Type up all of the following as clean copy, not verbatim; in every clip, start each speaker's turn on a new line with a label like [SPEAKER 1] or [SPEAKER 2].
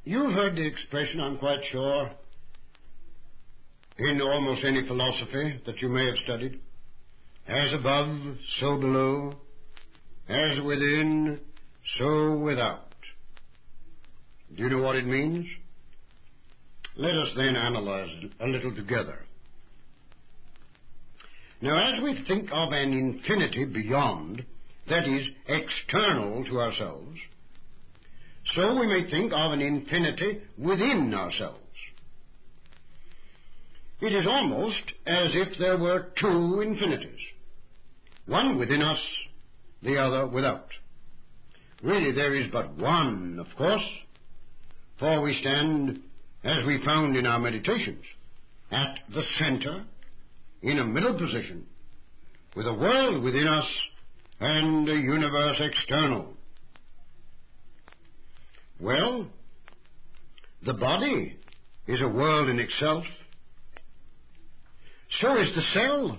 [SPEAKER 1] You've heard the expression, I'm quite sure, in almost any philosophy that you may have studied. As above, so below. As within, so without. Do you know what it means? Let us then analyze it a little together. Now, as we think of an infinity beyond, that is, external to ourselves, so we may think of an infinity within ourselves. It is almost as if there were two infinities, one within us, the other without. Really, there is but one, of course, for we stand, as we found in our meditations, at the center, in a middle position, with a world within us and a universe external. Well, the body is a world in itself. So is the cell.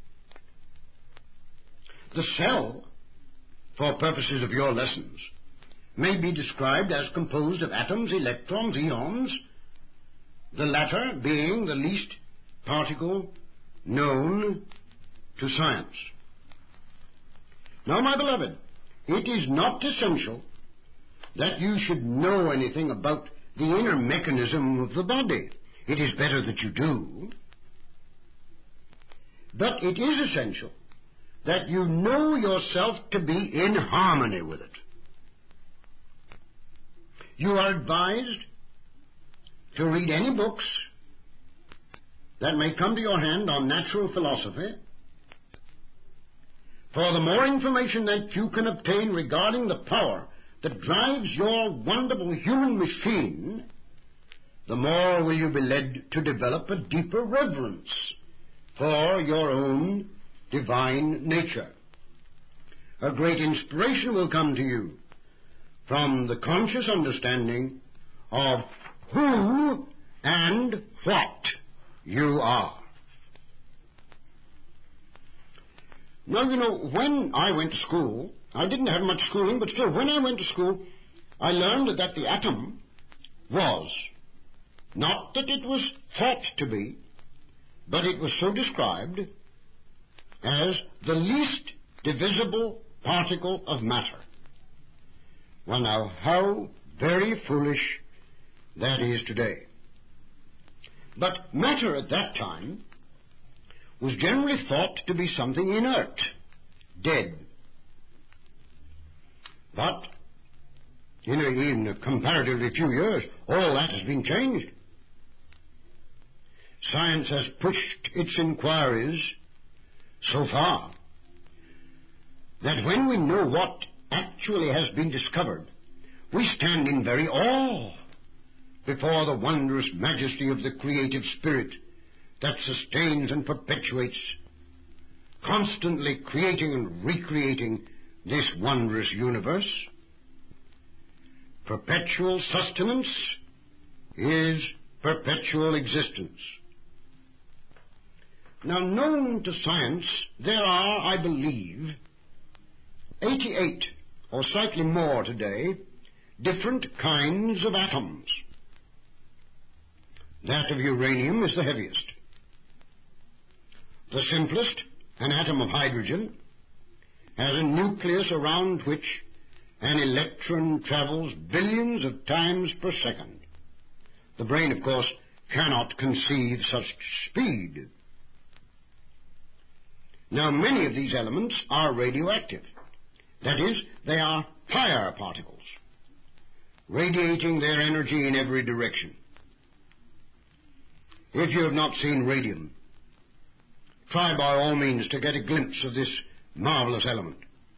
[SPEAKER 1] The cell, for purposes of your lessons, may be described as composed of atoms, electrons, ions, the latter being the least particle known to science. Now, my beloved, it is not essential that you should know anything about the inner mechanism of the body. It is better that you do. But it is essential that you know yourself to be in harmony with it. You are advised to read any books that may come to your hand on natural philosophy, for the more information that you can obtain regarding the power that drives your wonderful human machine, the more will you be led to develop a deeper reverence for your own divine nature. A great inspiration will come to you from the conscious understanding of who and what you are. Now, you know, when I went to school, I didn't have much schooling, but still, when I went to school, I learned that the atom was, not that it was thought to be, but it was so described as the least divisible particle of matter. Well, now, how very foolish that is today. But matter at that time was generally thought to be something inert, dead. But in a comparatively few years, all that has been changed. Science has pushed its inquiries so far that when we know what actually has been discovered, we stand in very awe before the wondrous majesty of the creative spirit that sustains and perpetuates, constantly creating and recreating this wondrous universe. Perpetual sustenance is perpetual existence. Now, known to science, there are, I believe, 88 or slightly more today different kinds of atoms. That of uranium is the heaviest. The simplest, an atom of hydrogen, has a nucleus around which an electron travels billions of times per second. The brain, of course, cannot conceive such speed. Now, many of these elements are radioactive. That is, they are fire particles, radiating their energy in every direction. If you have not seen radium, try by all means to get a glimpse of this marvelous element.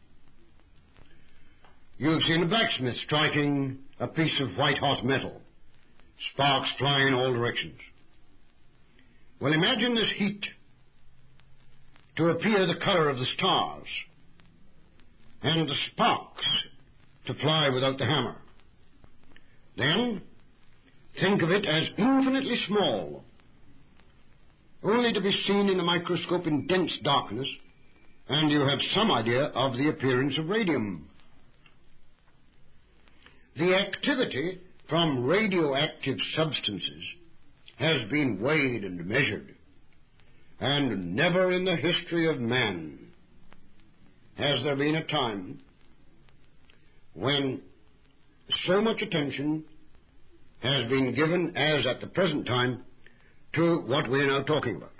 [SPEAKER 1] You have seen a blacksmith striking a piece of white-hot metal, sparks flying in all directions. Well, imagine this heat to appear the color of the stars, and the sparks to fly without the hammer. Then, think of it as infinitely small, only to be seen in the microscope in dense darkness, and you have some idea of the appearance of radium. The activity from radioactive substances has been weighed and measured, and never in the history of man has there been a time when so much attention has been given as at the present time to what we are now talking about.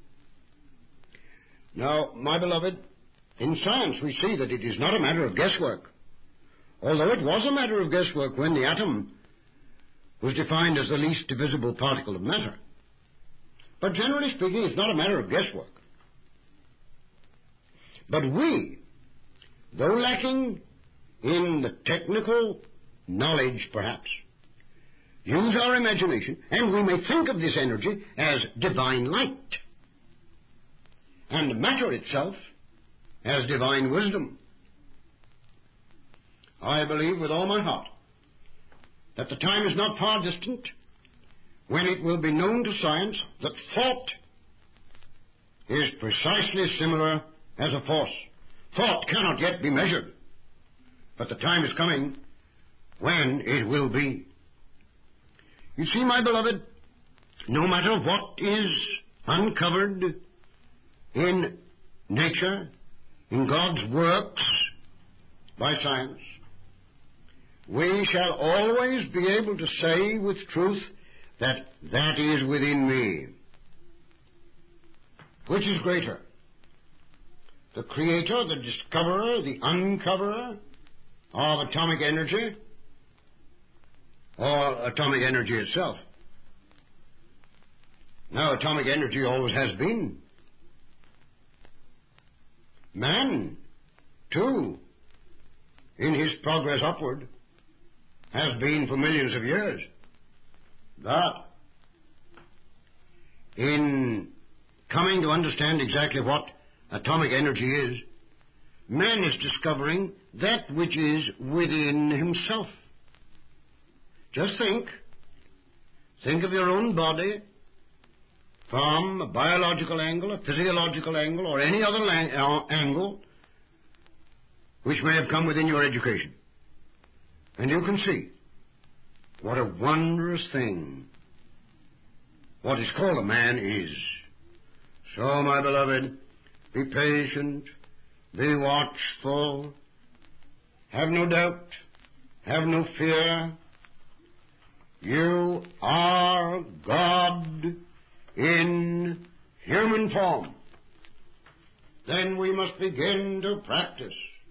[SPEAKER 1] Now, my beloved, in science we see that it is not a matter of guesswork, although it was a matter of guesswork when the atom was defined as the least divisible particle of matter. But generally speaking, it's not a matter of guesswork. But we, though lacking in the technical knowledge perhaps, use our imagination, and we may think of this energy as divine light, and matter itself as divine wisdom. I believe with all my heart that the time is not far distant when it will be known to science that thought is precisely similar as a force. Thought cannot yet be measured, but the time is coming when it will be. You see, my beloved, no matter what is uncovered in nature, in God's works, by science, we shall always be able to say with truth that that is within me. Which is greater? The creator, the discoverer, the uncoverer of atomic energy, or atomic energy itself? Now, atomic energy always has been. Man, too, in his progress upward, has been for millions of years. But in coming to understand exactly what atomic energy is, man is discovering that which is within himself. Just think of your own body from a biological angle, a physiological angle, or any other angle which may have come within your education. And you can see what a wondrous thing what is called a man is. So, my beloved, be patient, be watchful, have no doubt, have no fear. You are God in human form. Then we must begin to practice.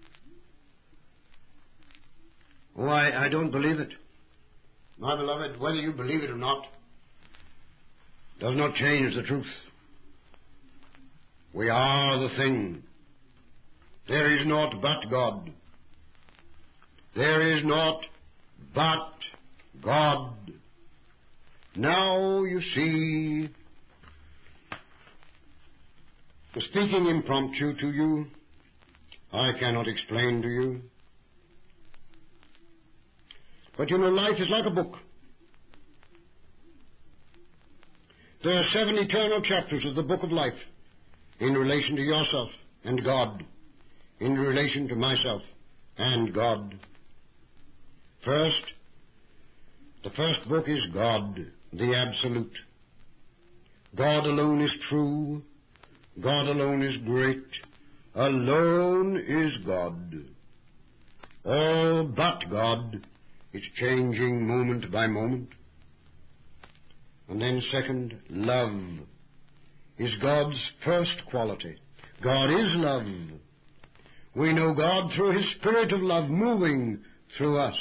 [SPEAKER 1] Oh, I don't believe it. My beloved, whether you believe it or not, does not change the truth. We are the thing. There is naught but God. There is naught but God. Now, you see, speaking impromptu to you, I cannot explain to you. But you know, life is like a book. There are 7 eternal chapters of the book of life in relation to yourself and God, in relation to myself and God. First, the first book is God, the Absolute. God alone is true. God alone is great. Alone is God. All but God is changing moment by moment. And then second, love is God's first quality. God is love. We know God through His Spirit of love moving through us.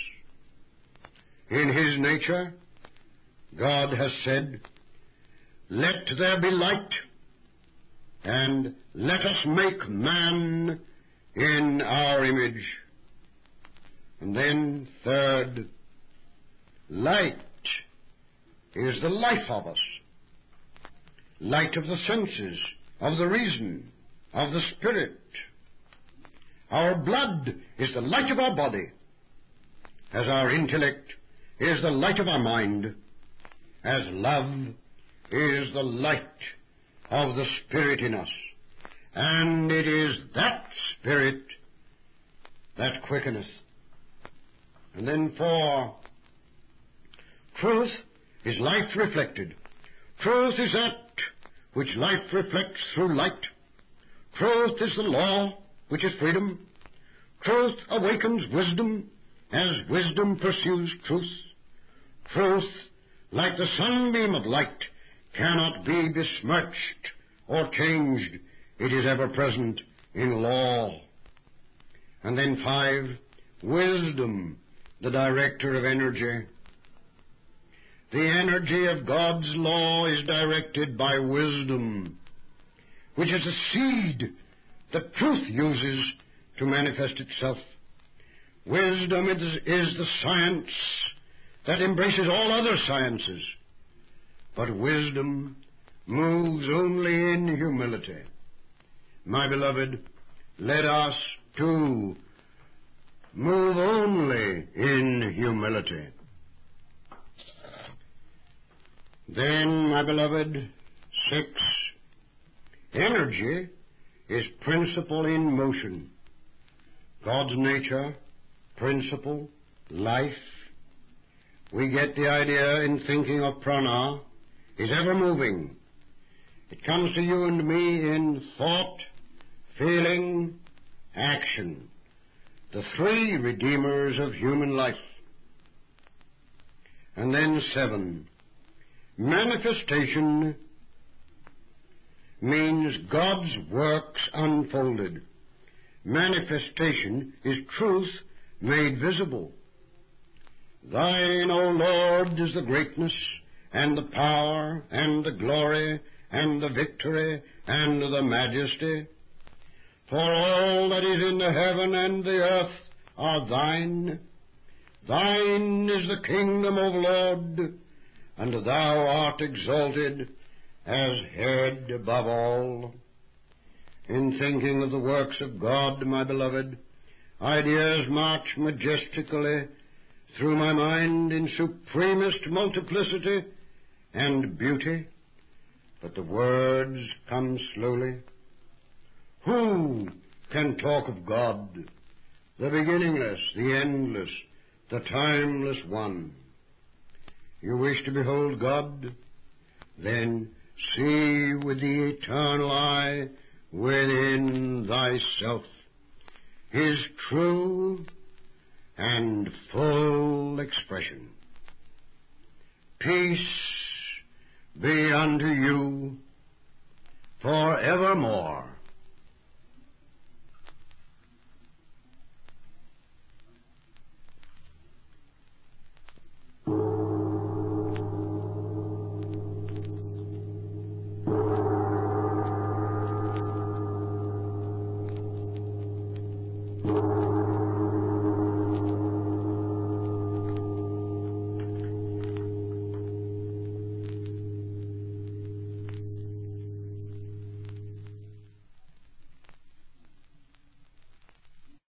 [SPEAKER 1] In His nature, God has said, "Let there be light, and let us make man in our image." And then third, light is the life of us. Light of the senses, of the reason, of the spirit. Our blood is the light of our body, as our intellect is the light of our mind, as love is the light of the Spirit in us. And it is that Spirit that quickeneth. And then 4, Truth is life reflected. Truth is that which life reflects through light. Truth is the law, which is freedom. Truth awakens wisdom as wisdom pursues truth. Truth, like the sunbeam of light, cannot be besmirched or changed. It is ever present in law. And then 5, wisdom, the director of energy. The energy of God's law is directed by wisdom, which is the seed that truth uses to manifest itself. Wisdom is the science that embraces all other sciences, but wisdom moves only in humility. My beloved, let us too move only in humility. Then, my beloved, 6, energy is principle in motion. God's nature, principle, life. We get the idea in thinking of prana is ever moving. It comes to you and me in thought, feeling, action, the 3 redeemers of human life. And then 7, manifestation means God's works unfolded. Manifestation is truth made visible. Thine, O Lord, is the greatness and the power and the glory and the victory and the majesty. For all that is in the heaven and the earth are thine. Thine is the kingdom, O Lord, and thou art exalted as head above all. In thinking of the works of God, my beloved, ideas march majestically through my mind in supremest multiplicity and beauty, but the words come slowly. Who can talk of God, the beginningless, the endless, the timeless one? You wish to behold God? Then see with the eternal eye within thyself His true and full expression. Peace be unto you forevermore.